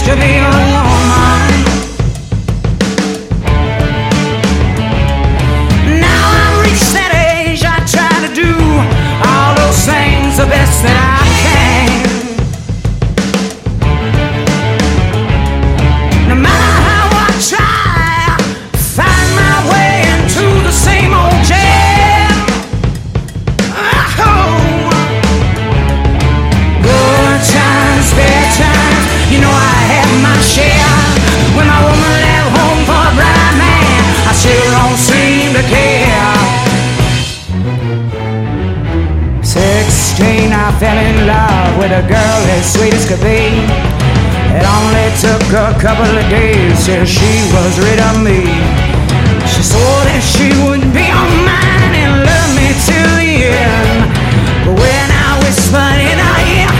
to be a woman. Now I've reached that age, I try to do all those things the best that I can. No matter how I try, find my way into the same old jam. Oh. Good times, bad times, you know I have my share. When my woman left home for a blind man, I still don't seem to care. 16, I fell in love with a girl as sweet as could be. It only took a couple of days till she was rid of me. She swore that she would be all mine and love me till the end. But when I whispered in her ear,